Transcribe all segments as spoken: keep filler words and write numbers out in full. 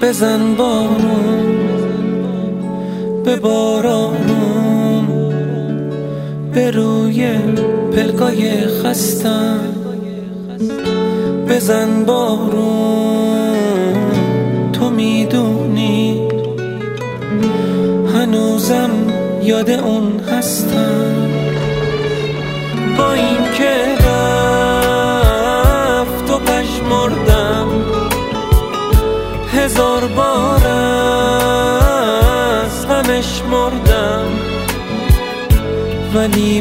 بزن بارون به بارانم، به روی پلکای خستم بزن بارون. تو میدونی هنوزم یاد اون هستم، با این که رفت و پژمردم هزار بار از غمش مردم، ولی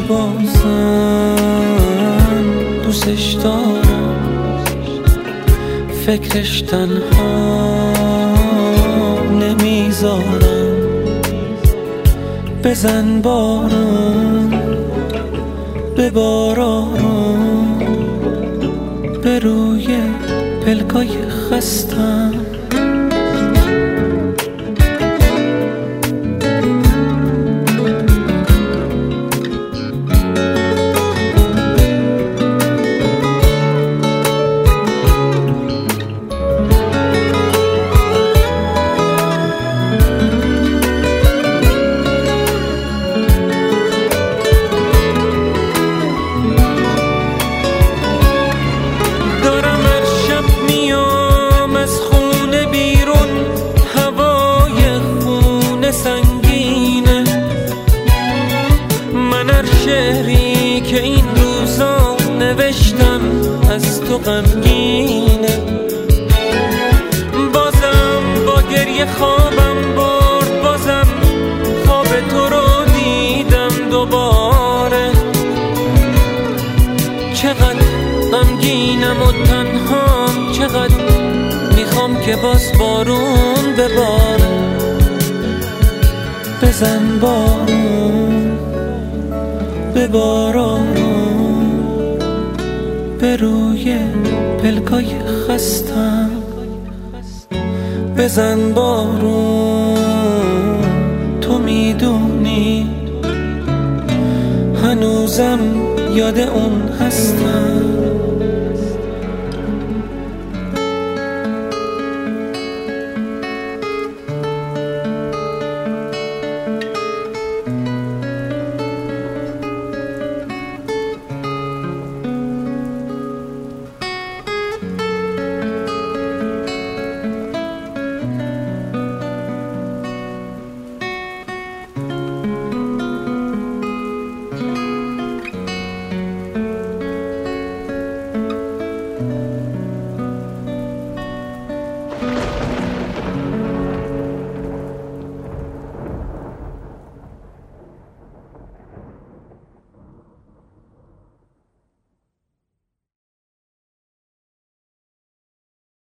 بازم دوستش دارم، فکرش تنها نمیذارم. بزن بارون به بارانم، به روی پلکای خستم. شعری که این روزا نوشتم از تو غمگینه، بازم با گریه خوابم برد، بازم خواب تو رو دیدم دوباره. چقدر غمگینم و تنهام، چقدر میخوام که باز بارون بباره. بزن بارون به بارانم، به روی پلکای خستم بزن بارون. تو میدونی هنوزم یاد اون هستم.